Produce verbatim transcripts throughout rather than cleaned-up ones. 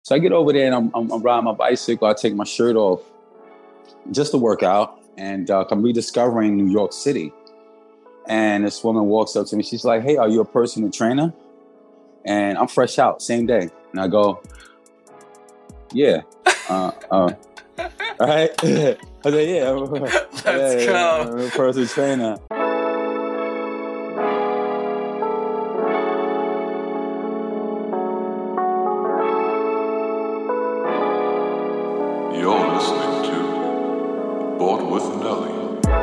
So I get over there and I'm, I'm, I'm riding my bicycle. I take my shirt off just to work out. And uh, I'm rediscovering New York City. And this woman walks up to me. She's like, hey, are you a personal trainer? And I'm fresh out, same day. And I go, yeah. Uh, uh, all right. I said, yeah. Let's yeah, go. I'm a personal trainer. You're listening to Bought with Nelly.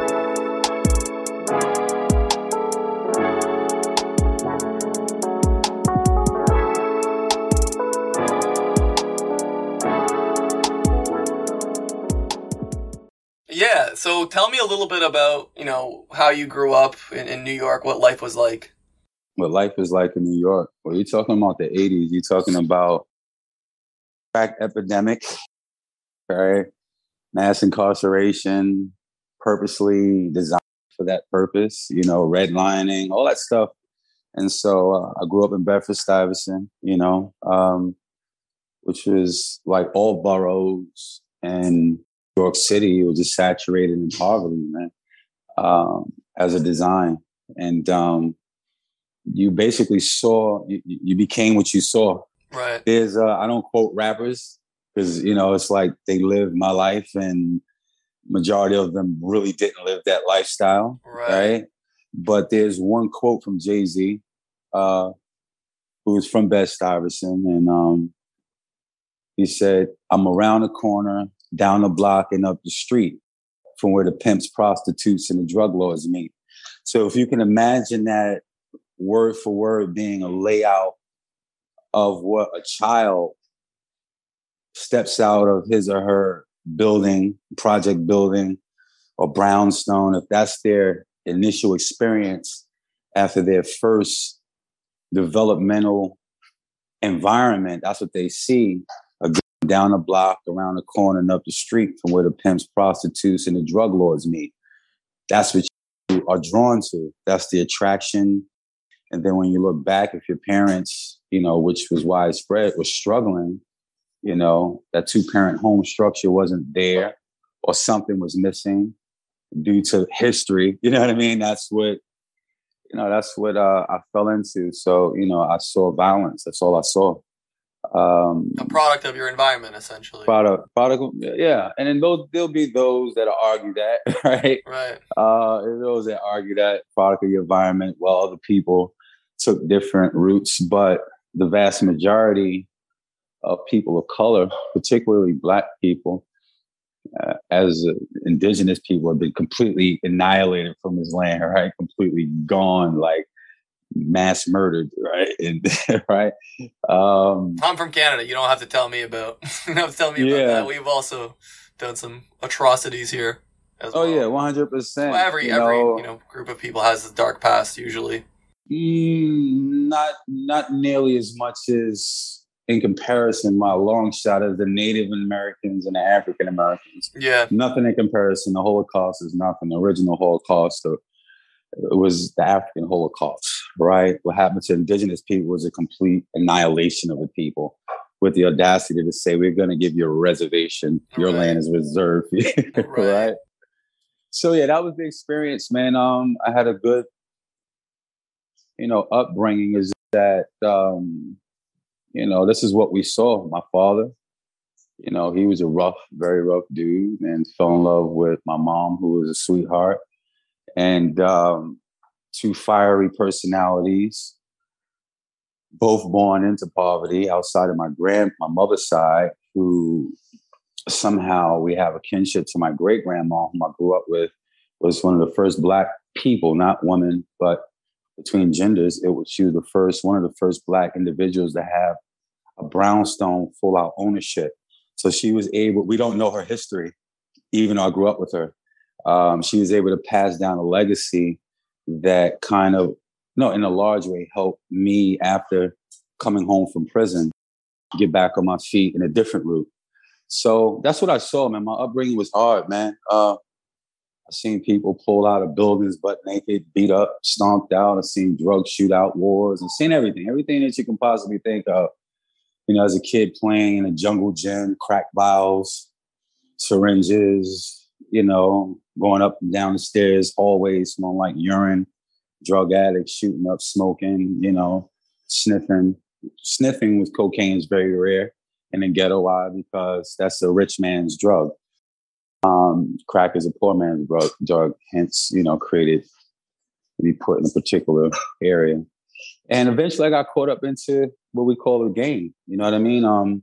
Yeah, so tell me a little bit about, you know, how you grew up in, in New York, what life was like. What life is like in New York. Well, you're talking about the eighties. You're talking about crack epidemic, right? Mass incarceration, purposely designed for that purpose, you know, redlining, all that stuff. And so uh, I grew up in Bedford-Stuyvesant, you know, um, which was like all boroughs and New York City. It was just saturated in poverty, man, um, as a design. And um, you basically saw, you, you became what you saw. Right. There's, uh, I don't quote rappers because, you know, it's like they lived my life and majority of them really didn't live that lifestyle. Right. right? But there's one quote from Jay-Z, uh, who's from Bed-Stuyvesant. And um, he said, I'm around the corner, down the block and up the street from where the pimps, prostitutes, and the drug lords meet. So if you can imagine that word for word being a layout of what a child steps out of his or her building, project building, or brownstone, if that's their initial experience after their first developmental environment, that's what they see. Down the block, around the corner, and up the street from where the pimps, prostitutes, and the drug lords meet. That's what you are drawn to. That's the attraction. And then when you look back, if your parents, you know, which was widespread, was struggling, you know, that two-parent home structure wasn't there or something was missing due to history. You know what I mean? That's what, you know, that's what uh, I fell into. So, you know, I saw violence. That's all I saw. Um, a product of your environment, essentially. Product, product, yeah. And then those, there'll be those that argue that, right? Right. Uh, those that argue that product of your environment, while other people took different routes. But the vast majority of people of color, particularly Black people, uh, as uh, indigenous people, have been completely annihilated from this land, right? Completely gone, like mass murdered, right? And right. Um, I'm from Canada. You don't have to tell me about. You don't have to tell me yeah. about that. We've also done some atrocities here. As oh well. yeah, one hundred percent. Well, every you every know, you know group of people has a dark past usually. Mm, not not nearly as much as in comparison. My long shot as the Native Americans and the African Americans. Yeah, nothing in comparison. The Holocaust is nothing. The original Holocaust. The, It was the African Holocaust, right? What happened to indigenous people was a complete annihilation of the people with the audacity to say, we're going to give you a reservation. Your right. land is reserved. right. right? So, yeah, that was the experience, man. Um, I had a good, you know, upbringing is that, um, you know, this is what we saw. My father, you know, he was a rough, very rough dude and fell in love with my mom, who was a sweetheart. And um, two fiery personalities, both born into poverty outside of my grand, my mother's side, who somehow we have a kinship to my great grandma, whom I grew up with, was one of the first Black people, not women, but between genders. It was she was the first, one of the first Black individuals to have a brownstone full out ownership. So she was able. We don't know her history, even though I grew up with her. Um, she was able to pass down a legacy that kind of, no, in a large way, helped me after coming home from prison, get back on my feet in a different route. So that's what I saw, man. My upbringing was hard, man. Uh, I've seen people pull out of buildings butt naked, beat up, stomped out. I've seen drug shootout wars. I've seen everything, everything that you can possibly think of. you know, as a kid playing in a jungle gym, crack vials, syringes, you know, going up and down the stairs, hallways, smelling like urine, drug addicts, shooting up, smoking, you know, sniffing. Sniffing with cocaine is very rare in the ghetto. Why? Because that's a rich man's drug. Um, crack is a poor man's drug, drug, hence, you know, created to be put in a particular area. And eventually I got caught up into what we call a game. You know what I mean? Um,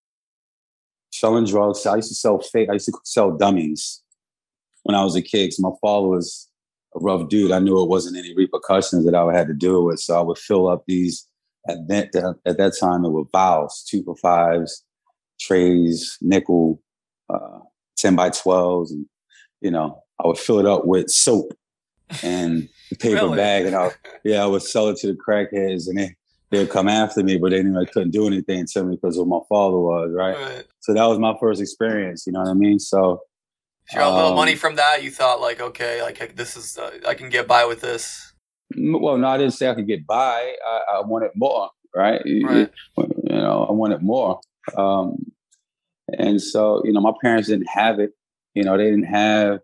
selling drugs. I used to sell fake. I used to sell dummies when I was a kid. So my father was a rough dude. I knew it wasn't any repercussions that I would have to deal with. So I would fill up these, at that, at that time, it were vials, two for fives, trays, nickel, uh, ten by twelves. And, you know, I would fill it up with soap and a paper Really? bag. And I, yeah, I would sell it to the crackheads and they, they'd come after me, but they knew I couldn't do anything to me because of who my father was, right? Right. So that was my first experience, you know what I mean? So If you got a little um, money from that, you thought like, okay, like this is, uh, I can get by with this. well, no, I didn't say I could get by. I, I wanted more, right? Right. You know, I wanted more. Um, and so, you know, my parents didn't have it. You know, they didn't have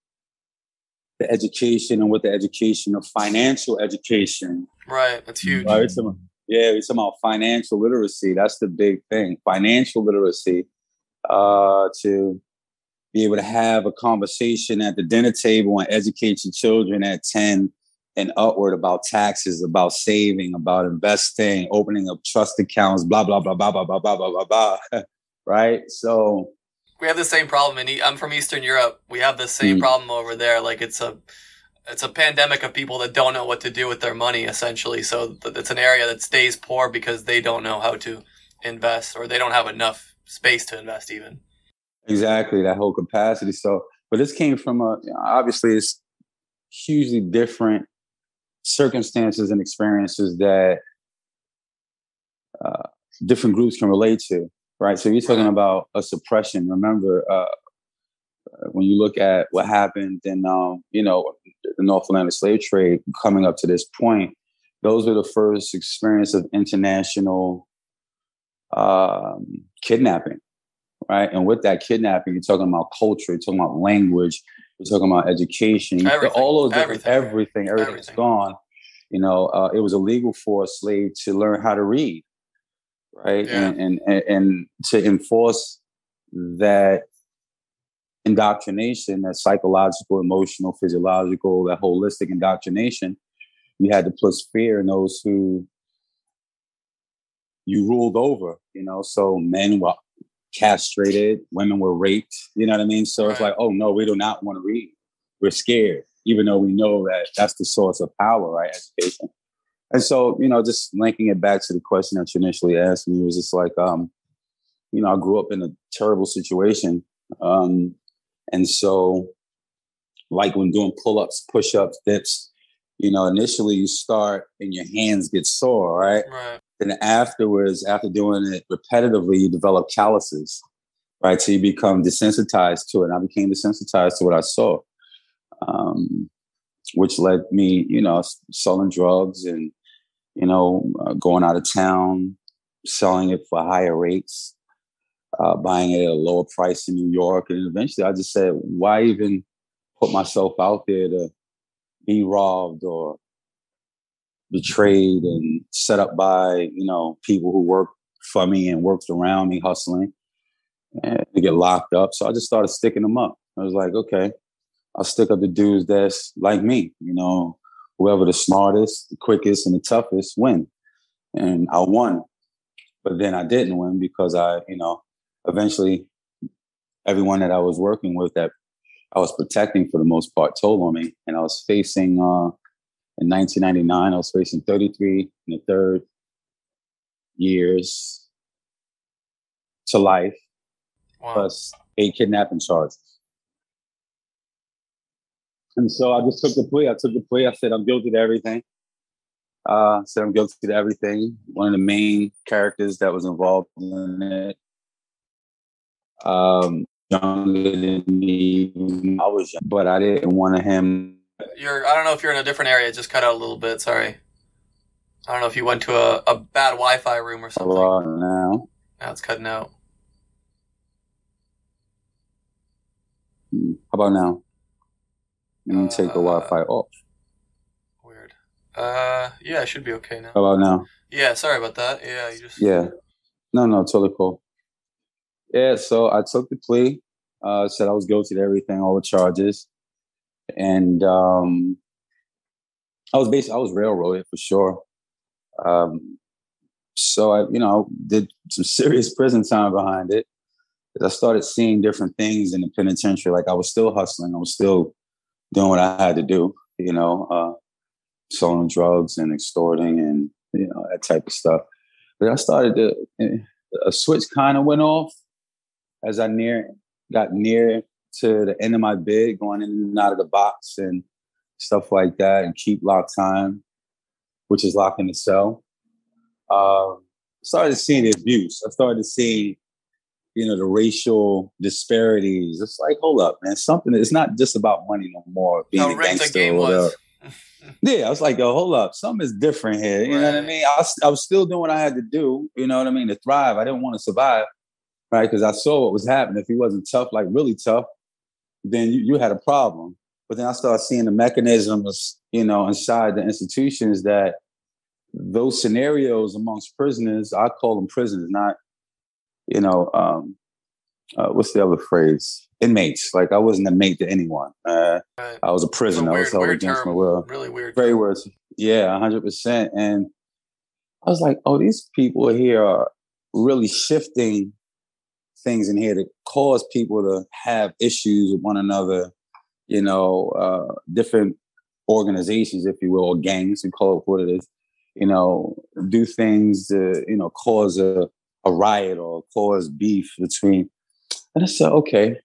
the education and with the education of financial education. Right. That's huge. Right? It's about, yeah, it's about financial literacy. That's the big thing. Financial literacy, uh, to be able to have a conversation at the dinner table and educate your children at ten and upward about taxes, about saving, about investing, opening up trust accounts, blah, blah, blah, blah, blah, blah, blah, blah, blah, blah. Right? So we have the same problem in, I'm from Eastern Europe. We have the same mm. problem over there. Like it's a, it's a pandemic of people that don't know what to do with their money, essentially. So it's an area that stays poor because they don't know how to invest or they don't have enough space to invest even. Exactly, that whole capacity. So, but this came from a, obviously it's hugely different circumstances and experiences that uh, different groups can relate to, right? So you're talking about a suppression. Remember, uh, when you look at what happened in, um, you know, the North Atlantic slave trade coming up to this point, those were the first experience of international um, kidnapping, right? And with that kidnapping, you're talking about culture, you're talking about language, you're talking about education, everything, all those everything, everything, everything's everything. gone. You know, uh, it was illegal for a slave to learn how to read, right? Yeah. And, and and to enforce that indoctrination, that psychological, emotional, physiological, that holistic indoctrination, you had to place fear in those who you ruled over, you know, so men were castrated, women were raped, you know what I mean? So right. It's like, oh no, we do not want to read. We're scared, even though we know that that's the source of power, right? Education. And so, you know, just linking it back to the question that you initially asked me, was just like, um, you know, I grew up in a terrible situation. Um, and so like when doing pull-ups, push-ups, dips, you know, initially you start and your hands get sore, right? Right. Then afterwards, after doing it repetitively, you develop calluses, right? So you become desensitized to it. And I became desensitized to what I saw, um, which led me, you know, selling drugs and, you know, uh, going out of town, selling it for higher rates, uh, buying it at a lower price in New York. And eventually I just said, why even put myself out there to be robbed or betrayed and set up by, you know, people who worked for me and worked around me hustling and to get locked up. So I just started sticking them up. I was like, okay, I'll stick up the dudes that's like me, you know, whoever the smartest, the quickest, and the toughest win. And I won. But then I didn't win because I, you know, eventually everyone that I was working with that I was protecting for the most part told on me. And I was facing, uh, in nineteen ninety-nine, I was facing thirty-three and a third years to life, wow. plus eight kidnapping charges. And so I just took the plea. I took the plea. I said, I'm guilty to everything. Uh, I said, I'm guilty to everything. One of the main characters that was involved in it, um, younger than me. I was young, but I didn't want him. You're, I don't know if you're in a different area. It just cut out a little bit. Sorry. I don't know if you went to a, a bad Wi-Fi room or something. Hello now. Now it's cutting out. How about now? Let me take the Uh, Wi-Fi off. Weird. Uh, yeah, it should be okay now. How about now? Yeah, sorry about that. Yeah, you just. Yeah. No, no, totally cool. Yeah, so I took the plea. Uh, said I was guilty to everything, all the charges, and um, I was basically I was railroaded for sure. Um, so I, you know, did some serious prison time behind it. I started seeing different things in the penitentiary. Like I was still hustling. I was still doing what I had to do, you know, uh, selling drugs and extorting and, you know, that type of stuff. But I started to, a switch kind of went off as I near got near to the end of my bid, going in and out of the box and stuff like that, and keep lock time, which is lock in the cell. Um, started seeing the abuse. I started seeing, you know, the racial disparities. It's like, hold up, man. Something, it's not just about money no more, being How a rigged the gangster game or whatever. was. Yeah, I was like, yo, hold up. Something is different here. You know what I Right. mean? I was, I was still doing what I had to do, you know what I mean, to thrive. I didn't want to survive, right? Because I saw what was happening. If he wasn't tough, like really tough, then you, you had a problem. But then I started seeing the mechanisms, you know, inside the institutions that those scenarios amongst prisoners, I call them prisoners, not, you know, um, uh, what's the other phrase? Inmates. Like I wasn't a mate to anyone. Uh, Right. I was a It's a prisoner. I weird, was held weird against term. my will. Really weird. Very term. words. Yeah, one hundred percent. And I was like, oh, these people here are really shifting things in here that cause people to have issues with one another, you know, uh, different organizations, if you will, or gangs, we call it what it is, you know, do things to, you know, cause a, a riot or cause beef between. And I said, okay.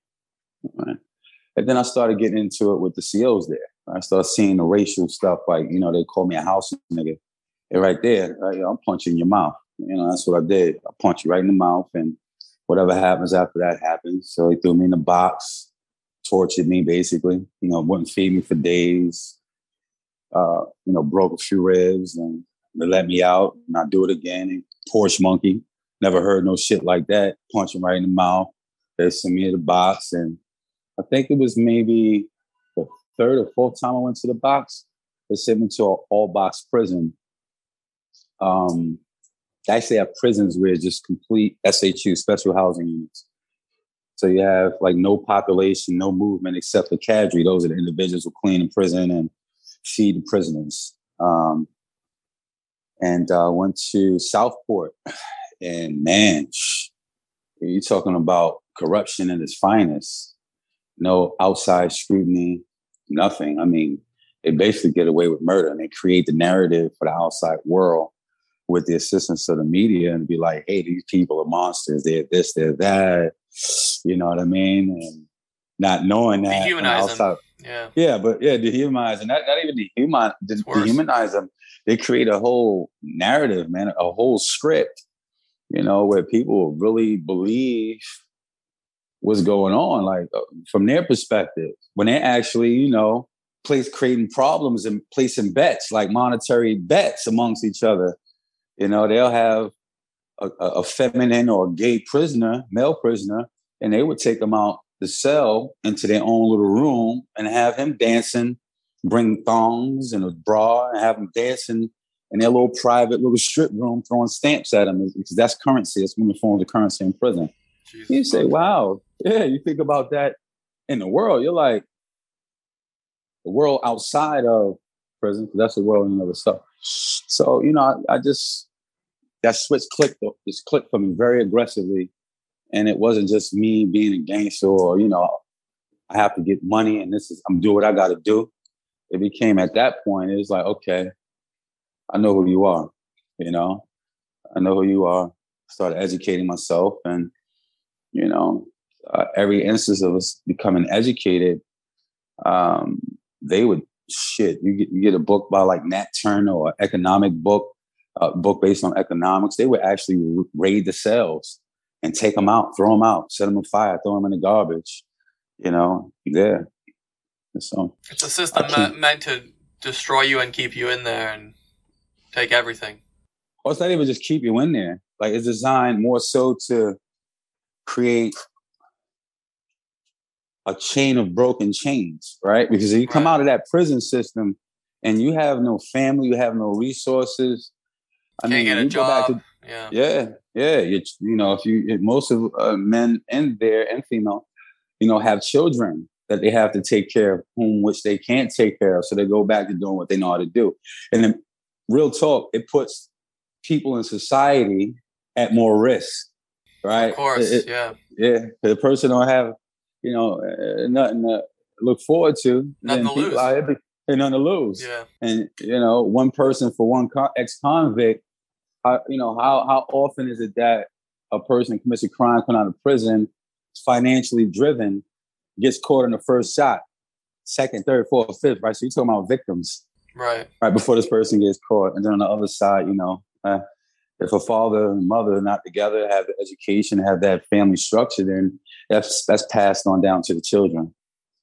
And then I started getting into it with the C Os there. I started seeing the racial stuff, like, you know, they call me a house nigga. And right there, right, I'm punching your mouth. You know, that's what I did. I punch you right in the mouth, and whatever happens after that happens. So he threw me in the box, tortured me basically, you know, wouldn't feed me for days, uh, you know, broke a few ribs, and they let me out and I do it again. And Porsche monkey, never heard no shit like that. Punch him right in the mouth. They sent me in the box, and I think it was maybe the third or fourth time I went to the box. They sent me to an all box prison. Um, they actually have prisons where it's just complete S H U, special housing units. So you have like no population, no movement except the cadre. Those are the individuals who clean in prison and feed the prisoners. Um, and uh, went to Southport, and man, you're talking about corruption at its finest. No outside scrutiny, nothing. I mean, they basically get away with murder, and they create the narrative for the outside world with the assistance of the media, and be like, hey, these people are monsters. They're this, they're that. You know what I mean? And not knowing that. Dehumanize outside, them. Yeah. Yeah, but yeah, dehumanize. And not, not even dehuman, de- dehumanize them. They create a whole narrative, man, a whole script, you know, where people really believe what's going on, like uh, from their perspective, when they're actually, you know, place creating problems and placing bets, like monetary bets amongst each other. You know, they'll have a, a feminine or a gay prisoner, male prisoner, and they would take them out the cell into their own little room and have him dancing, bring thongs and a bra, and have him dancing in their little private little strip room, throwing stamps at him, because that's currency. That's one of the forms of currency in prison. Jesus, you say, wow, yeah, you think about that in the world, you're like, the world outside of prison, that's the world in and of itself. So, you know, I, I just, that switch clicked, just clicked for me very aggressively. And it wasn't just me being a gangster or, you know, I have to get money and this is, I'm doing what I got to do. It became at that point, it was like, okay, I know who you are, you know, I know who you are. Started educating myself, and, you know, uh, every instance of us becoming educated, um, they would, shit, you get, you get a book by like Nat Turner or an economic book, a book based on economics, they would actually raid the cells and take them out, throw them out, set them on fire, throw them in the garbage, you know, yeah. So it's a system me- meant to destroy you and keep you in there. And take everything. Or it's not even just keep you in there. Like, it's designed more so to create a chain of broken chains, right? Because if you come Right. out of that prison system and you have no family, you have no resources. I Can't mean, get a you go back job. to Yeah. yeah, yeah. You you know, if you most of uh, men in there and female, you know, have children that they have to take care of, whom which they can't take care of, so they go back to doing what they know how to do. And then, real talk, it puts people in society at more risk, right? Of course. It, it, yeah. Yeah, the person don't have, you know, uh, nothing to look forward to. Nothing then to people lose. out here, they nothing to lose. Yeah. And you know, one person for one con- ex-convict. How, you know, how how often is it that a person commits a crime, coming out of prison, is financially driven, gets caught in the first shot, second, third, fourth, fifth, right? So you're talking about victims, Right. right before this person gets caught, and then on the other side, you know. Uh, If a father and mother are not together, have the education, have that family structure, then that's that's passed on down to the children.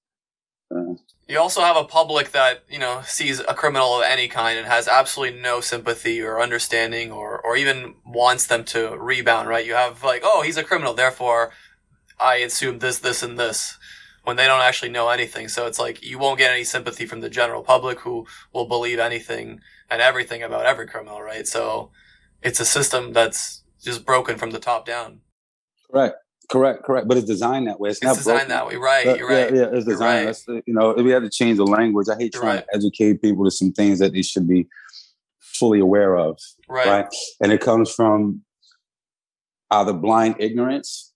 Uh, You also have a public that, you know, sees a criminal of any kind and has absolutely no sympathy or understanding or, or even wants them to rebound, right? You have like, oh, he's a criminal, therefore I assume this, this, and this, when they don't actually know anything. So it's like you won't get any sympathy from the general public who will believe anything and everything about every criminal, right? So it's a system that's just broken from the top down. correct, correct, correct. But it's designed that way. It's, It's not designed broken. that way, right? But, You're right. Yeah, yeah, it's You're designed. right. That's, you know, we have to change the language. I hate You're trying right. to educate people to some things that they should be fully aware of, Right. right? And it comes from either blind ignorance,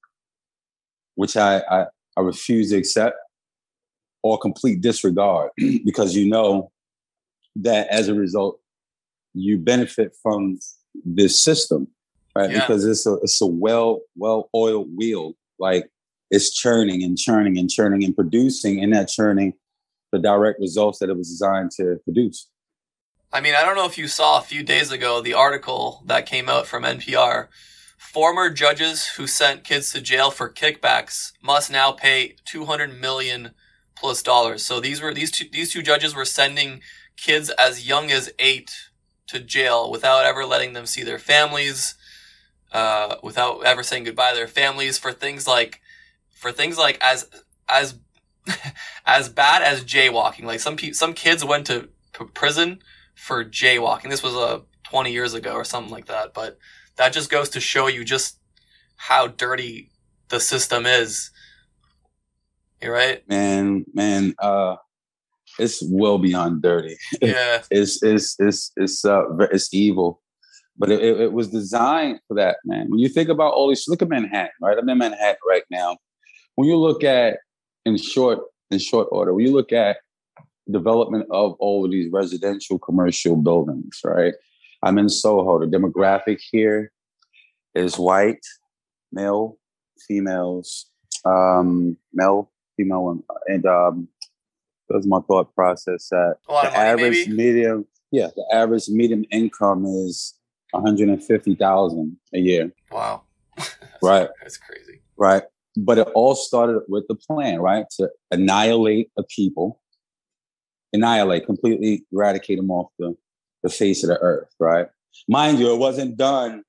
which I, I, I refuse to accept, or complete disregard, because you know that as a result, you benefit from this system, right? Yeah. Because it's a it's a well well oiled wheel, like it's churning and churning and churning and producing in that churning the direct results that it was designed to produce. I mean, I don't know if you saw a few days ago the article that came out from N P R. Former judges who sent kids to jail for kickbacks must now pay two hundred million plus dollars. So these were these two these two judges were sending kids as young as eight to jail without ever letting them see their families, uh, without ever saying goodbye to their families for things like for things like as as as bad as jaywalking. Like some pe- some kids went to p- prison for jaywalking. This was uh, twenty years ago or something like that. But that just goes to show you just how dirty the system is. You're right. Man, man, uh, it's well beyond dirty. Yeah. it's it's it's it's uh, it's evil, but it, it, it was designed for that, man. When you think about all these, look at Manhattan, right? I'm in Manhattan right now. When you look at in short in short order, when you look at development of all of these residential commercial buildings, right? I'm in Soho. The demographic here is white, male, females, um, male, female, and, and um, that's my thought process. That A lot the of money, average maybe? medium, yeah, the average medium income is one hundred fifty thousand a year, Wow. That's, right? That's crazy. Right. But it all started with the plan, right? To annihilate a people, annihilate, completely eradicate them off the, the face of the earth, right? Mind you, it wasn't done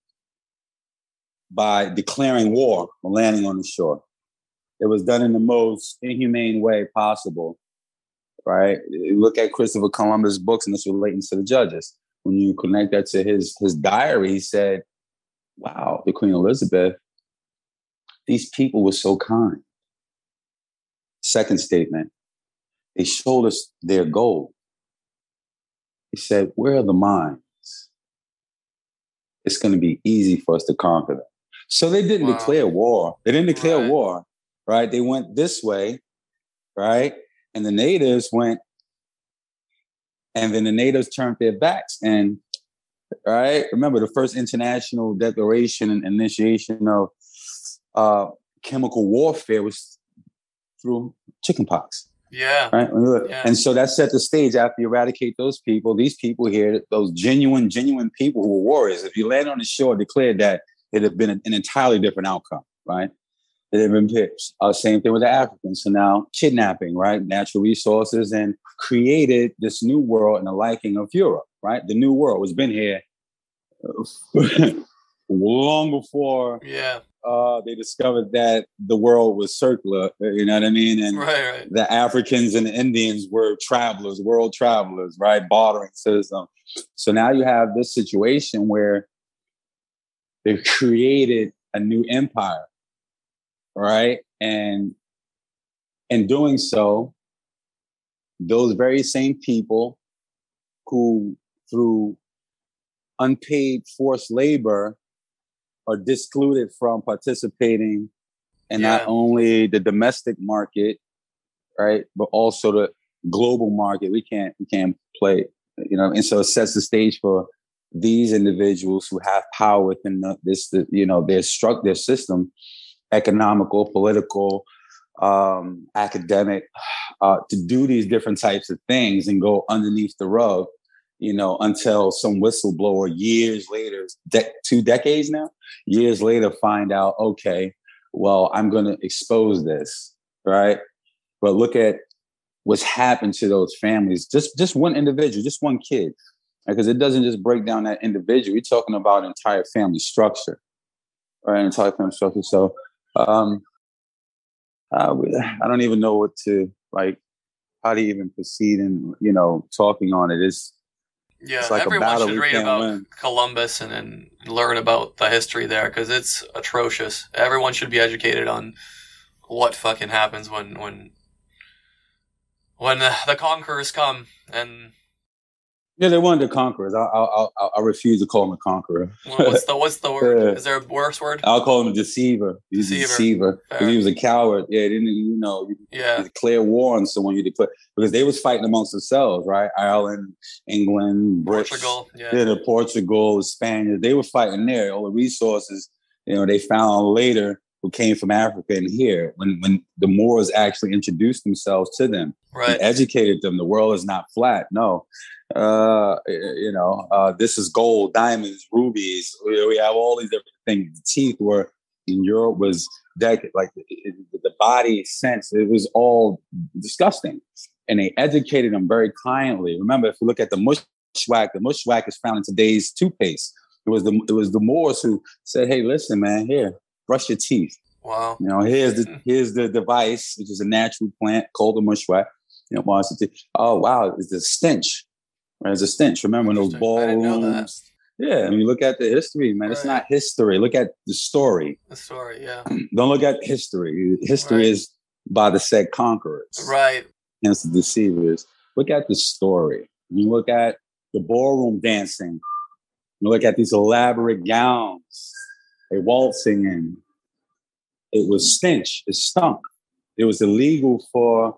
by declaring war or landing on the shore. It was done in the most inhumane way possible, right? You look at Christopher Columbus' books, and it's relating to the judges. When you connect that to his, his diary, he said, wow, the Queen Elizabeth, these people were so kind. Second statement, they showed us their gold. He said, where are the mines? It's going to be easy for us to conquer them. So they didn't Wow. declare war. They didn't declare Right. war, right? They went this way, right? And the natives went, and then the natives turned their backs. And, right? Remember, the first international declaration and initiation of uh, chemical warfare was through chickenpox. Yeah. Right. Yeah. And so that set the stage. After you eradicate those people, these people here, those genuine, genuine people who were warriors, if you land on the shore, declared that it'd have been an, an entirely different outcome, right? It had been pitched. Uh, same thing with the Africans. So now kidnapping, right? Natural resources, and created this new world in the liking of Europe, right? The New World has been here long before yeah. uh, they discovered that the world was circular. You know what I mean? And right, right. the Africans and the Indians were travelers, world travelers, right? Bartering system. So now you have this situation where they've created a new empire, right? And in doing so, those very same people who, through unpaid forced labor, are discluded from participating in Yeah. not only the domestic market, right, but also the global market. We can't we can't play, you know, and so it sets the stage for these individuals who have power within the, this, the, you know, their struct their system, economical, political, um, academic, uh, to do these different types of things and go underneath the rug, you know, until some whistleblower years later, de- two decades now, years later, find out, okay, well, I'm going to expose this, right? But look at what's happened to those families. Just, just one individual, just one kid, because it doesn't just break down that individual. We're talking about entire family structure, right? Entire family structure. So, um, uh, I don't even know what to like. How to even proceed in, you know, talking on it. It's Yeah, it's like everyone should read about win. Columbus and, and learn about the history there because it's atrocious. Everyone should be educated on what fucking happens when when when the, the conquerors come. And yeah, they wanted the conquerors. I I I, I refuse to call him a conqueror. what's the what's the word? Is there a worse word? I'll call him a deceiver. He's Deceiver. a deceiver because he was a coward. Yeah, didn't you know? You, yeah, you declare war on someone. You declare because they was fighting amongst themselves, right? Ireland, England, Brits, Portugal, yeah, yeah, the Portugal, the Spaniards. They were fighting there. All the resources, you know, they found later who came from Africa and here when when the Moors actually introduced themselves to them, right, and educated them. The world is not flat. No. Uh, you know, uh, this is gold, diamonds, rubies. We, we have all these different things. The teeth were in Europe was dec- like it, it, the body sense. It was all disgusting, and they educated them very kindly. Remember, if you look at the mushwak, the mushwak is found in today's toothpaste. It was the it was the Moors who said, "Hey, listen, man, here, brush your teeth. Wow, you know, here's the here's the device, which is a natural plant called the mushwak. You know, wash your teeth. Oh wow, it's the stench." There's a stench. Remember when those ballrooms? Yeah, I mean, look at the history, man. Right. It's not history. Look at the story. The story, yeah. Don't look at history. History right. is by the said conquerors. Right. Hence the deceivers. Look at the story. You look at the ballroom dancing. You look at these elaborate gowns. They waltzing in. It was stench. It stunk. It was illegal for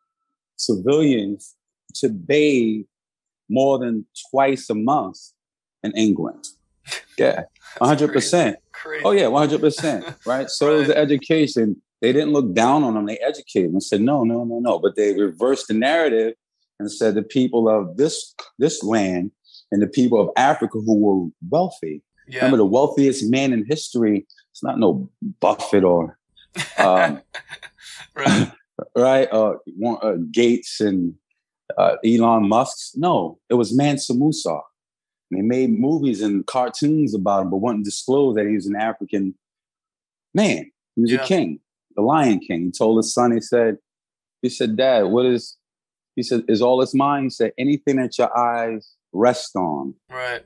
civilians to bathe more than twice a month in England. Yeah, one hundred percent. Crazy. Oh, yeah, one hundred percent, right? So right. It was the education. They didn't look down on them. They educated them and said, no, no, no, no. But they reversed the narrative and said the people of this this land and the people of Africa who were wealthy. Yeah. Remember, the wealthiest man in history, it's not no Buffett or um, right, right? Uh, uh, Gates and Uh, Elon Musk. No, it was Mansa Musa. And they made movies and cartoons about him, but wouldn't disclose that he was an African man. He was yeah. a king, the Lion King. He told his son, he said, he said, Dad, what is, he said, is all this mine? He said, anything that your eyes rest on right.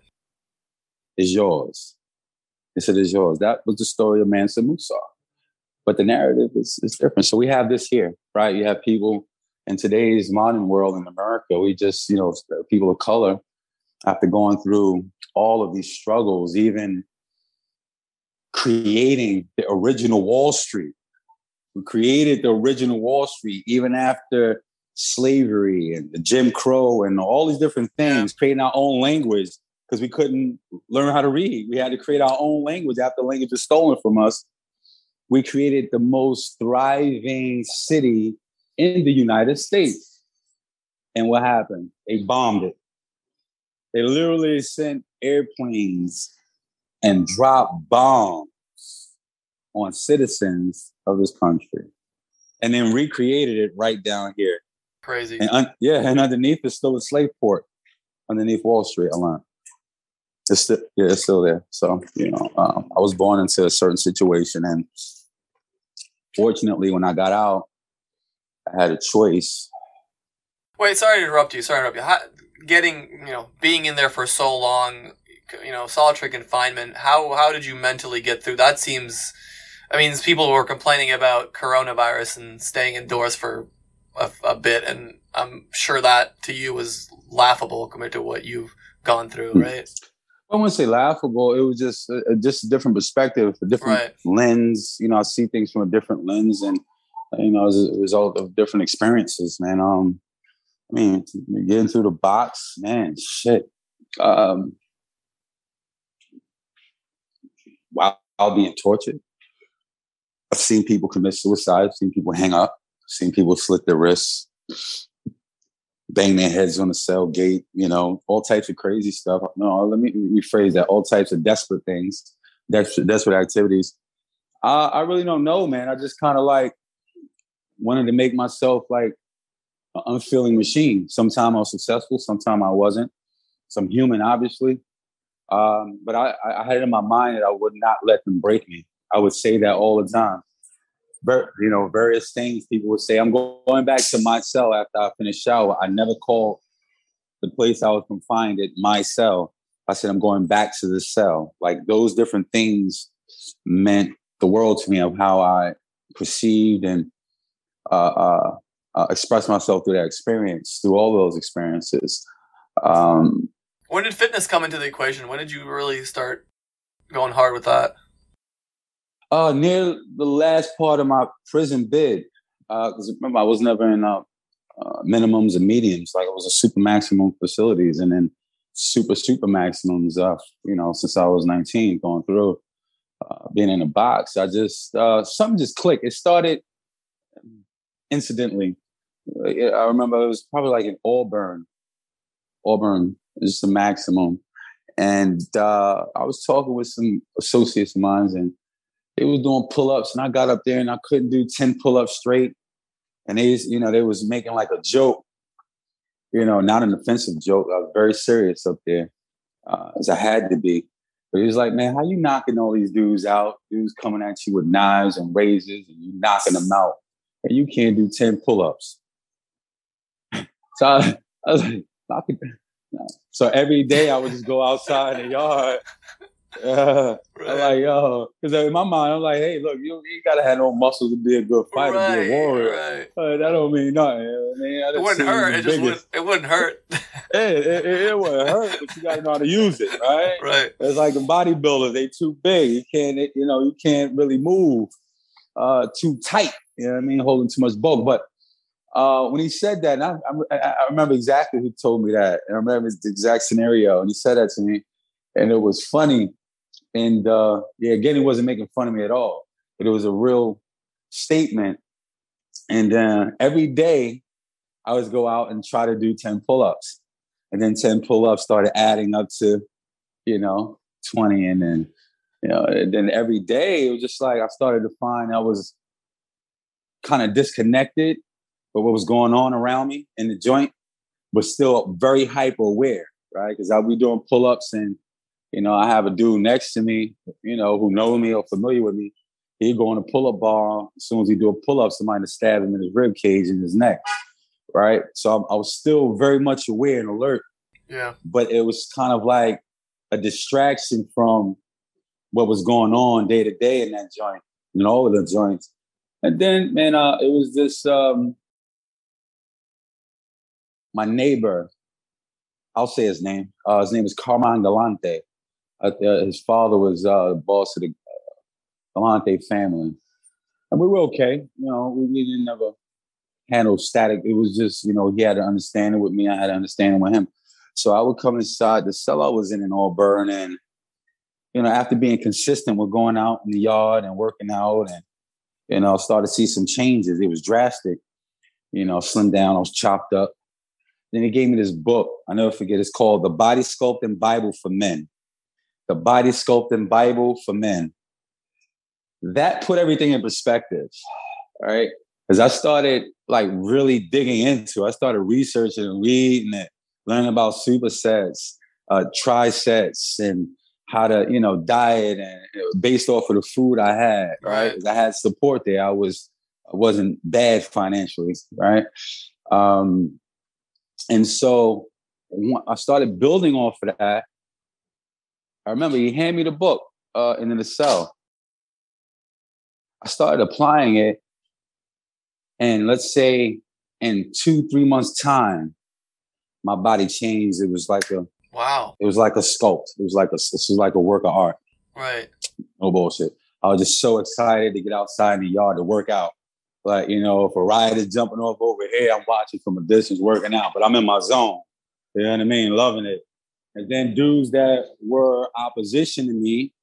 is yours. He said, is yours. That was the story of Mansa Musa. But the narrative is, is different. So we have this here, right? You have people in today's modern world in America, we just, you know, people of color, after going through all of these struggles, even creating the original Wall Street. We created the original Wall Street, even after slavery and the Jim Crow and all these different things, yeah. creating our own language because we couldn't learn how to read. We had to create our own language after the language was stolen from us. We created the most thriving city in the United States. And what happened? They bombed it. They literally sent airplanes and dropped bombs on citizens of this country and then recreated it right down here. Crazy. And un- yeah, and underneath is still a slave port. underneath Wall Street. I learned. It's still, yeah, it's still there. So, you know, um, I was born into a certain situation, and fortunately, when I got out, I had a choice. Wait, sorry to interrupt you. Sorry to interrupt you. How, getting, you know, being in there for so long, you know, solitary confinement. How how did you mentally get through? That seems. I mean, people were complaining about coronavirus and staying indoors for a, a bit, and I'm sure that to you was laughable compared to what you've gone through, right? I wouldn't say laughable. It was just a, just a different perspective, a different right. lens. You know, I see things from a different lens, and you know, as a result of different experiences, man. Um, I mean, getting through the box, man, shit. Um, while, while being tortured. I've seen people commit suicide. I've seen people hang up. I've seen people slit their wrists, bang their heads on the cell gate, you know, all types of crazy stuff. No, let me rephrase that. All types of desperate things, desperate, desperate activities. Uh, I really don't know, man. I just kind of like wanted to make myself like an unfeeling machine. Sometime I was successful. Sometime I wasn't. So I'm human, obviously. Um, but I, I had it in my mind that I would not let them break me. I would say that all the time. But, you know, various things people would say. I'm going back to my cell after I finished shower. I never called the place I was confined at my cell. I said, I'm going back to the cell. Like those different things meant the world to me of how I perceived and uh, uh, uh, expressed myself through that experience, through all those experiences. Um, when did fitness come into the equation? When did you really start going hard with that? Uh, near the last part of my prison bid, because uh, remember I was never in uh, uh, minimums and mediums. Like it was a super maximum facilities, and then super super maximums. Uh, you know, since I was nineteen, going through uh, being in a box, I just uh, something just clicked. It started incidentally. I remember it was probably like in Auburn. Auburn is the maximum, and uh, I was talking with some associates of mine, and they was doing pull-ups, and I got up there and I couldn't do ten pull-ups straight. And they, you know, they was making like a joke, you know, not an offensive joke. I was very serious up there, uh, as I had to be. But he was like, man, how you knocking all these dudes out? Dudes coming at you with knives and razors, and you knocking them out, and you can't do ten pull-ups. So I, I was like, I could. So every day I would just go outside in the yard. Uh, right. I'm like, yo, because in my mind, I'm like, hey, look, you, you gotta have no muscles to be a good fighter, right, to be a warrior. Right. Uh, that don't mean nothing. I mean, I it wouldn't hurt. It just wouldn't, it wouldn't hurt. Yeah, it, it, it wouldn't hurt, but you gotta know how to use it, right? Right. It's like the bodybuilders; they too big. You can't, you know, you can't really move uh, too tight. You know what I mean? Holding too much bulk. But uh, when he said that, and I, I, I remember exactly who told me that, and I remember the exact scenario, and he said that to me, and it was funny. And uh, yeah, again, he wasn't making fun of me at all, but it was a real statement. And uh, every day I would go out and try to do ten pull-ups, and then ten pull-ups started adding up to, you know, twenty. And then, you know, and then every day it was just like, I started to find I was kind of disconnected with what was going on around me in the joint, but still very hyper aware, right? Because I'll be doing pull-ups and, you know, I have a dude next to me, you know, who know me or familiar with me. He'd go on a pull-up bar. As soon as he do a pull-up, somebody to stab him in his rib cage and his neck, right? So I, I was still very much aware and alert. Yeah. But it was kind of like a distraction from what was going on day to day in that joint, in all of the joints. And then, man, uh, it was this, um, my neighbor, I'll say his name. Uh, his name is Carmine Galante. Uh, his father was uh, the boss of the uh, Galante family. And we were okay. You know, we, we didn't ever handle static. It was just, you know, he had an understanding with me. I had an understanding with him. So I would come inside. The cell I was in in Auburn. And, you know, after being consistent with going out in the yard and working out and, you know, started to see some changes. It was drastic. You know, slimmed down. I was chopped up. Then he gave me this book. I'll never forget. It's called The Body Sculpting Bible for Men. The Body Sculpting Bible for Men. That put everything in perspective, all right? Because I started like really digging into it. I started researching and reading it. learning about supersets, uh, trisets, and how to, you know, diet and you know, based off of the food I had, right? Right. I had support there. I was, I wasn't bad financially, right? Um, and so I started building off of that. I remember he handed me the book uh, in the cell. I started applying it, and let's say in two, three months' time, my body changed. It was like a wow. It was like a sculpt. It was like a this was like a work of art. Right. No bullshit. I was just so excited to get outside in the yard to work out. Like, you know, if a riot is jumping off over here, I'm watching from a distance working out, but I'm in my zone. You know what I mean? Loving it. And then dudes that were opposition to me,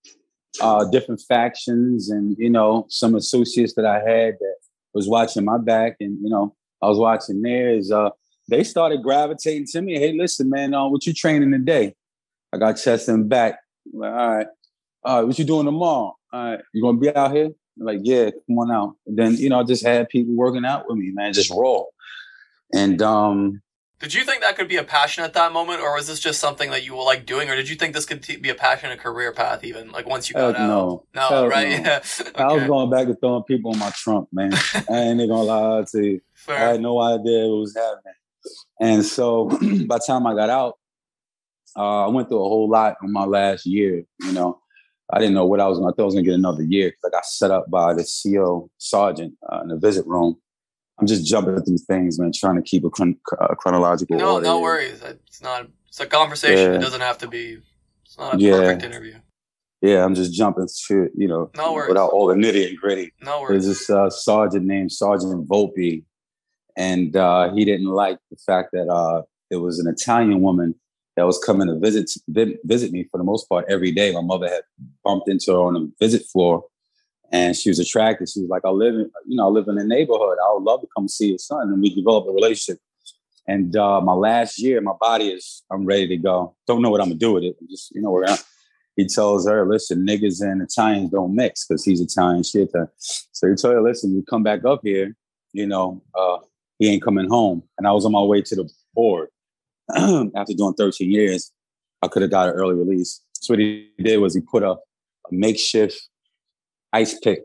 uh, different factions, and, you know, some associates that I had that was watching my back, and, you know, I was watching theirs. Uh, they started gravitating to me. Hey, listen, man, uh, what you training today? I got chest and back. I'm like, all right. All right, what you doing tomorrow? All right, you gonna be out here? I'm like, yeah, come on out. And then, you know, I just had people working out with me, man, just raw. And um did you think that could be a passion at that moment, or was this just something that you were like doing, or did you think this could t- be a passion, a career path, even like once you got Hell out? no, no, Hell right? no. Yeah. Okay. I was going back to throwing people in my trunk, man. I ain't gonna lie to you. Fair. I had no idea what was happening. And so by the time I got out, uh, I went through a whole lot in my last year. You know, I didn't know what I was going to. I thought I was going to get another year because I got set up by the C O sergeant uh, in the visit room. I'm just jumping through things, man, trying to keep a chron- uh, chronological no, order. No worries. It's not. It's a conversation. Yeah. It doesn't have to be. It's not a yeah. perfect interview. Yeah, I'm just jumping through, you know, no worries. without all the nitty and gritty. No worries. There's this uh, sergeant named Sergeant Volpe, and uh, he didn't like the fact that uh, there was an Italian woman that was coming to visit visit me for the most part every day. My mother had bumped into her on the visit floor, and she was attracted. She was like, "I live in, you know, I live in the neighborhood. I would love to come see your son." And we developed a relationship. And uh, my last year, my body is, I'm ready to go. Don't know what I'm gonna do with it. I'm just, you know, we're gonna. He tells her, "Listen, niggas and Italians don't mix," because he's Italian shit. So he told her, "Listen, you come back up here, you know, uh, he ain't coming home." And I was on my way to the board. After doing thirteen years, I could have got an early release. So what he did was he put a, a makeshift ice pick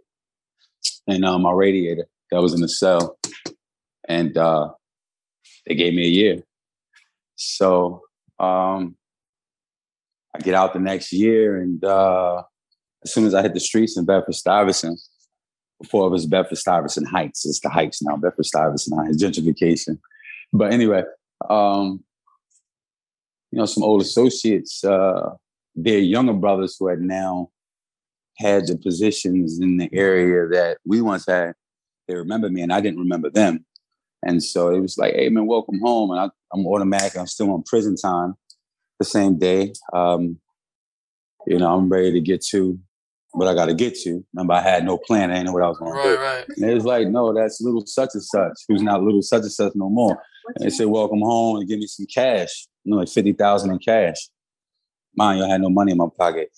in uh, my radiator that was in the cell. And uh, they gave me a year. So um, I get out the next year, and uh, as soon as I hit the streets in Bedford-Stuyvesant, before it was Bedford-Stuyvesant Heights, it's the Heights now, Bedford-Stuyvesant Heights, gentrification. But anyway, um, you know, some old associates, uh, their younger brothers who had now had the positions in the area that we once had, they remember me and I didn't remember them. And so it was like, "Hey, man, welcome home." And I, I'm automatic. I'm still on prison time the same day. Um, you know, I'm ready to get to what I got to get to. Remember, I had no plan. I didn't know what I was going right, to do. Right. And it was like, "No, that's little such and such, who's not little such and such no more." And they said, "Welcome home," and give me some cash, you know, like fifty thousand in cash. Mind you, I had no money in my pocket.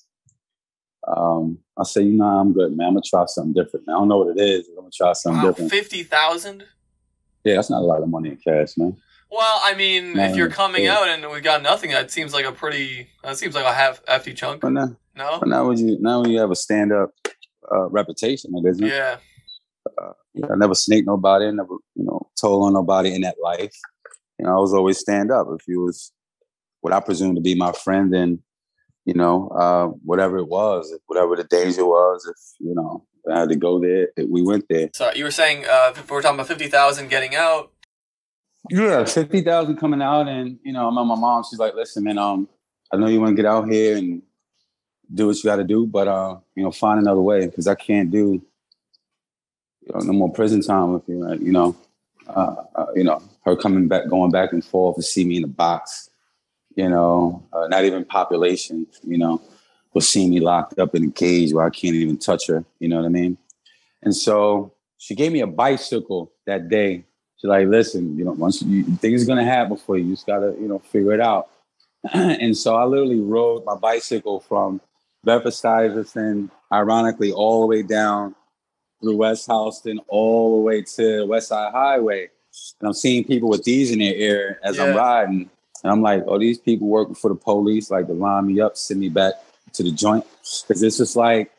Um, I said, "You know, I'm good, man. I'm going to try something different, man. I don't know what it is. I'm going to try something wow, different." fifty thousand? Yeah, that's not a lot of money in cash, man. Well, I mean, No, if you're coming yeah. out and we got nothing, that seems like a pretty, that seems like a half hefty chunk. But now, no? but now when you, now when you have a stand-up uh, reputation, like, isn't it? Yeah. Uh, you know, I never snaked nobody, I never, you know, told on nobody in that life. You know, I was always stand up. If you was what I presume to be my friend, then, you know, uh, whatever it was, whatever the danger was, if, you know, I had to go there, we went there. So you were saying, uh, if we're talking about fifty thousand getting out. Yeah, fifty thousand coming out. And, you know, I remember my mom, she's like, "Listen, man, um, I know you want to get out here and do what you got to do, but, uh, you know, find another way, because I can't do, you know, no more prison time with you." Right? You know, uh, uh, you know, her coming back, going back and forth to see me in the box, you know, uh, not even population, you know, will see me locked up in a cage where I can't even touch her. You know what I mean? And so she gave me a bicycle that day. She's like, "Listen, you know, once you, things are going to happen for you, you just got to, you know, figure it out." And so I literally rode my bicycle from Bedford-Stuyvesant, ironically, all the way down through West Houston, all the way to West Side Highway. And I'm seeing people with these in their ear as Yeah. I'm riding. And I'm like, oh, these people working for the police, like to line me up, send me back to the joint. Because it's just like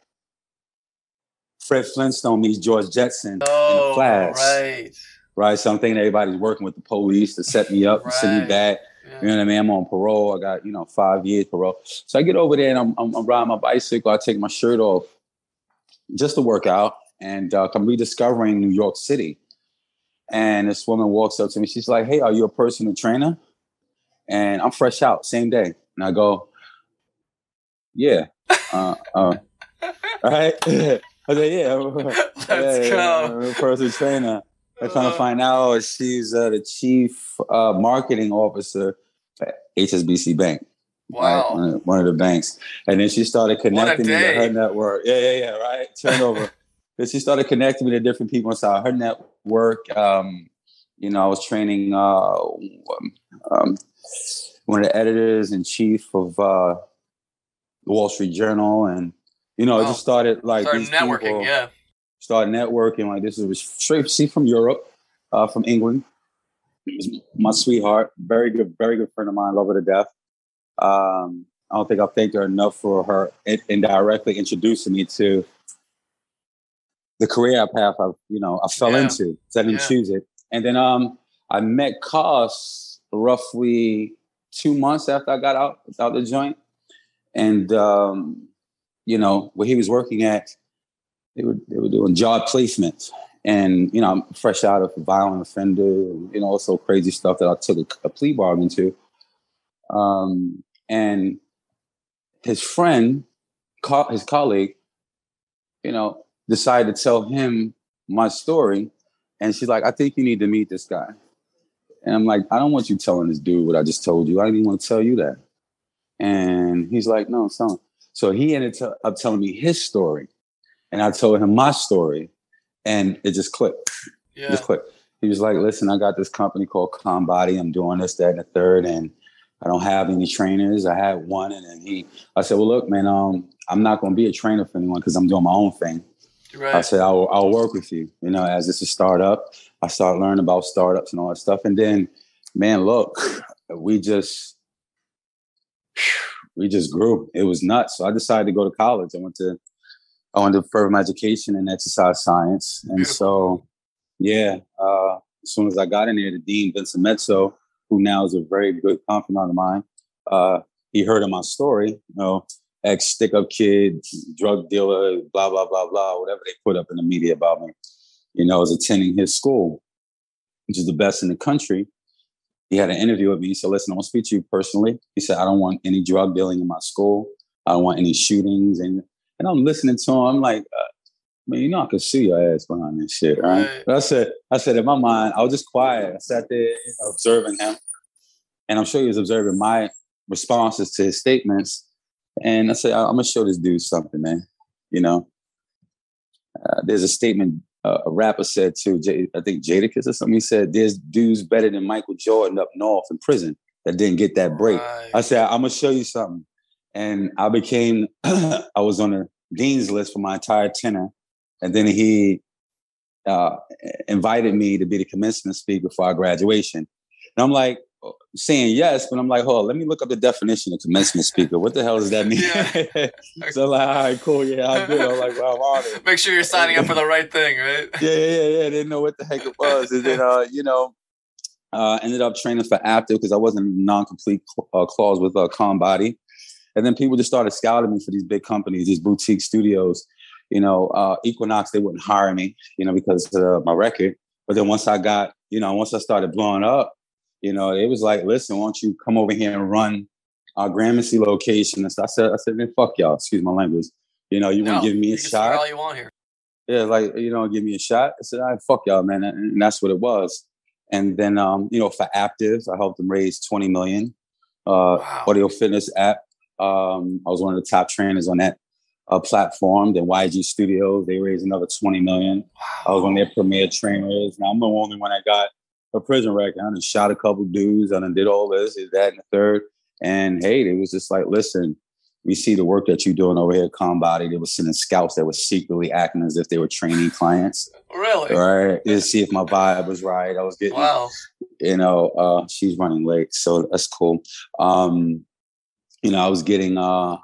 Fred Flintstone meets George Jetson oh, in a Flash. Right. Right. So I'm thinking everybody's working with the police to set me up, right. send me back. Yeah. You know what I mean? I'm on parole. I got, you know, five years parole. So I get over there and I'm, I'm, I'm riding my bicycle. I take my shirt off just to work out. And uh, I'm rediscovering New York City. And this woman walks up to me. She's like, hey, are you a personal trainer? And I'm fresh out, same day. And I go, yeah. Uh, uh, all right. I said, yeah. Let's yeah, go. I'm a personal trainer. I kind of find out she's uh, the chief uh, marketing officer for H S B C Bank. Wow. Right? One, of, one of the banks. And then she started connecting me to her network. Yeah, yeah, yeah, right? Turnover. Then she started connecting me to different people inside her network. Um, you know, I was training uh, um, one of the editors in chief of uh, the Wall Street Journal. And, you know, wow. it just started like started these networking, people, yeah. Started networking. Like this was straight see from Europe, uh, from England. It was my sweetheart, very good, very good friend of mine. Love her to death. Um, I don't think I've thanked her enough for her indirectly introducing me to the career path I, you know, I fell yeah. into. So I didn't yeah. choose it. And then um, I met Cos roughly two months after I got out out the joint, and um, you know where he was working at. They were, they were doing job placements. And, you know, I'm fresh out of a violent offender, and, you know, also crazy stuff that I took a, a plea bargain to. Um, and his friend, co- his colleague, you know, decided to tell him my story. And she's like, I think you need to meet this guy. And I'm like, I don't want you telling this dude what I just told you. I didn't even want to tell you that. And he's like, no, tell him. So he ended up telling me his story. And I told him my story, and it just clicked. Yeah. It just clicked. He was like, listen, I got this company called ConBody. I'm doing this, that, and the third, and I don't have any trainers. I had one, and then he, I said, well, look, man, um, I'm not going to be a trainer for anyone because I'm doing my own thing. Right. I said, I'll, I'll work with you. You know, as this is a startup, I started learning about startups and all that stuff. And then, man, look, we just, we just grew. It was nuts. So I decided to go to college. I went to I went to further my education in exercise science. And Beautiful. so, yeah, uh, as soon as I got in there, the dean, Vincent Mezzo, who now is a very good confidant of mine, uh, he heard of my story, you know, ex stick-up kid, drug dealer, blah, blah, blah, blah, whatever they put up in the media about me. You know, I was attending his school, which is the best in the country. He had an interview with me. He said, listen, I want to speak to you personally. He said, I don't want any drug dealing in my school. I don't want any shootings. And And I'm listening to him. I'm like, uh, man, you know, I can see your ass behind this shit, right? right. But I said, I said, in my mind, I was just quiet. I sat there, you know, observing him, and I'm sure he was observing my responses to his statements. And I said, I'm gonna show this dude something, man. You know, uh, there's a statement uh, a rapper said too. J- I think Jadakiss or something. He said, "There's dudes better than Michael Jordan up north in prison that didn't get that break." Right. I said, I'm gonna show you something. And I became, I was on the dean's list for my entire tenure. And then he uh, invited me to be the commencement speaker for our graduation. And I'm like, saying yes, but I'm like, hold on, let me look up the definition of commencement speaker. What the hell does that mean? Yeah. So like, all right, cool. Yeah, I'm good. I'm like, well, I'm honored. Make sure you're signing up for the right thing, right? Yeah, yeah, yeah, yeah. Didn't know what the heck it was. And then, uh, you know, uh, ended up training for Aptiv because I wasn't a non-complete uh, clause with uh, ConBody. And then people just started scouting me for these big companies, these boutique studios. You know, uh, Equinox, they wouldn't hire me, you know, because of uh, my record. But then once I got, you know, once I started blowing up, you know, it was like, listen, why don't you come over here and run our Gramercy location? And so I said, I said, man, fuck y'all. Excuse my language. You know, you no, want to give me a shot? All you want here. Yeah, like, you know, give me a shot. I said, all right, fuck y'all, man. And that's what it was. And then, um, you know, for Aptiv, I helped them raise twenty million dollars. Uh, wow. Audio fitness app. Um, I was one of the top trainers on that uh, platform. Then Y G Studios, they raised another twenty million dollars. Wow. I was one of their premier trainers. Now I'm the only one that got a prison record. I done shot a couple dudes. I done did all this, did that, and the third. And hey, it was just like, listen, we see the work that you're doing over here at ConBody. They were sending scouts that were secretly acting as if they were training clients. Really? Right? To see if my vibe was right. I was getting, wow. you know, uh, she's running late, so that's cool. Um, you know, I was getting uh,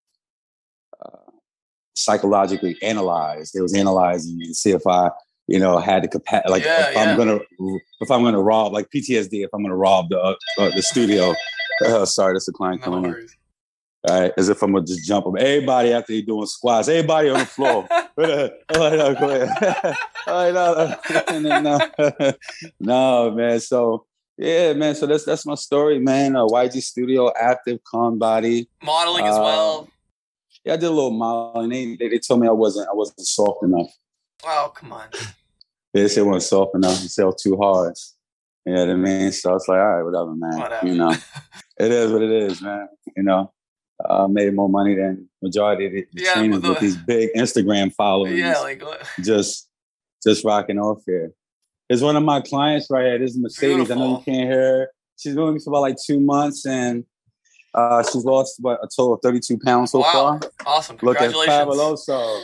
uh, psychologically analyzed. It was analyzing me to see if I, you know, had the capacity. Like, Yeah, if yeah. I'm gonna, if I'm gonna rob, like P T S D, if I'm gonna rob the uh, uh, the studio. Uh, sorry, that's a client No coming in. worries. All right, as if I'm gonna just jump them. Everybody after they doing squats. Everybody on the floor. Oh, no, go ahead. Oh, no, no, no, man. So yeah, man. So that's that's my story, man. Uh, Y G Studio, active, calm body, Modeling as Uh, well. Yeah, I did a little modeling. They, they they told me I wasn't I wasn't soft enough. Oh, come on. They said I wasn't soft enough. They said too hard. You know what I mean? So I was like, all right, whatever, man. Whatever. You know, it is what it is, man. You know. Uh, made more money than majority of the Yeah, trainers the- with these big Instagram followers. Yeah, like what? just just rocking off here. There's one of my clients right here. This is Mercedes. I know you Beautiful. can't hear her. She's been with me for about like two months, and uh, she's lost what, a total of thirty-two pounds so Wow. far. Awesome. Look at Congratulations. Fabuloso.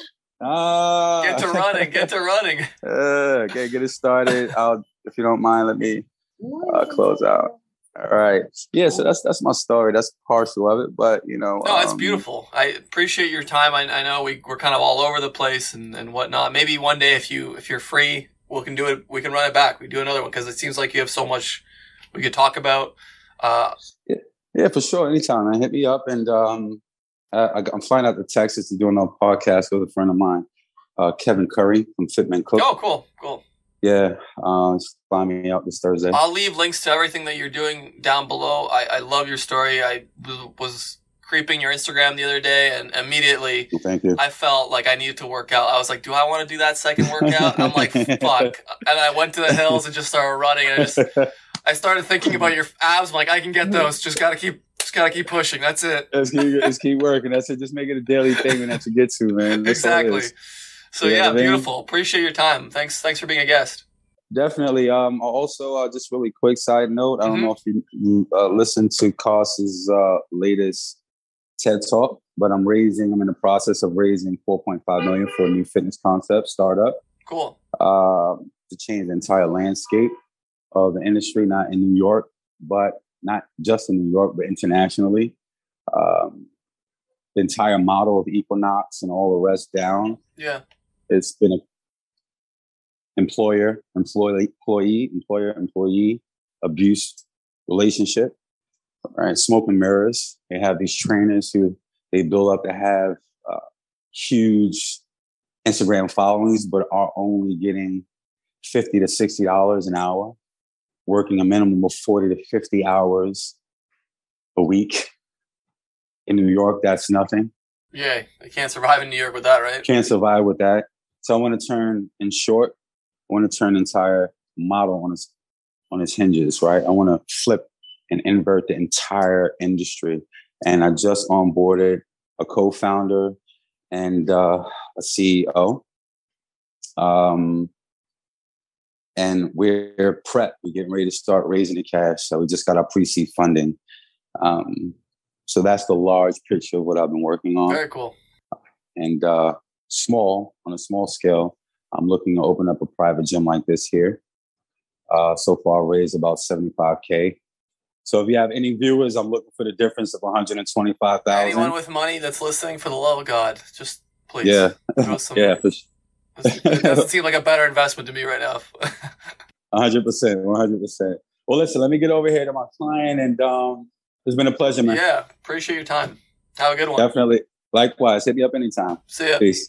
Ah, Get to running. Get to running. uh, okay, get it started. I'll, if you don't mind, let me uh, close out. All right. Yeah, so that's that's my story. That's partial of it, but you know. No, it's um, beautiful. I appreciate your time. I, I know we, we're kind of all over the place and, and whatnot. Maybe one day if you if you're free, we can do it. We can run it back. We do another one because it seems like you have so much we could talk about. Uh, Yeah, for sure. Anytime, man. Hit me up, and um, I, I'm flying out to Texas to do another podcast with a friend of mine, uh, Kevin Curry from Fitman Cook. oh, cool, cool. Yeah, uh, just fly me out this Thursday. I'll leave links to everything that you're doing down below. I, I love your story. I w- was creeping your Instagram the other day, and immediately Thank you. I felt like I needed to work out. I was like, do I want to do that second workout? I'm like, fuck. And I went to the hills and just started running. And I just, I started thinking about your abs. I'm like, I can get those. Just gotta keep, just gotta keep pushing. That's it. Let's keep, let's keep working. That's it. Just make it a daily thing that you get to, man. That's all it Exactly. is. So You know yeah, what I mean? beautiful. Appreciate your time. Thanks, thanks for being a guest. Definitely. Um, also, uh, just really quick side note. I don't Mhm. know if you, you uh, listened to Koss's uh, latest TED Talk, but I'm raising. I'm in the process of raising four point five million dollars for a new fitness concept startup Cool. uh, to change the entire landscape of the industry, not in New York, but not just in New York, but internationally. Um, the entire model of Equinox and all the rest down. Yeah. It's been a employer, employee, employee, employer, employee abuse relationship. Right, smoke and mirrors. They have these trainers who they build up to have uh, huge Instagram followings, but are only getting fifty to sixty dollars an hour, working a minimum of forty to fifty hours a week. In New York, that's nothing. Yeah. I can't survive in New York with that, right? Can't survive with that. So I want to turn, in short, I want to turn the entire model on its on its hinges. Right, I want to flip and invert the entire industry. And I just onboarded a co-founder and uh, a C E O. Um, and we're prepped. We're getting ready to start raising the cash. So we just got our pre-seed funding. Um, so that's the large picture of what I've been working on. Very cool. And uh, small, on a small scale, I'm looking to open up a private gym like this here. Uh, so far, I raised about seventy-five K. So if you have any viewers, I'm looking for the difference of one hundred twenty-five thousand. Anyone with money that's listening, for the love of God, just please. Yeah. Throw some, Yeah, for sure. It doesn't seem like a better investment to me right now. one hundred percent, one hundred percent. Well, listen, let me get over here to my client, and um, it's been a pleasure, man. Yeah. Appreciate your time. Have a good one. Definitely. Likewise. Hit me up anytime. See ya. Peace.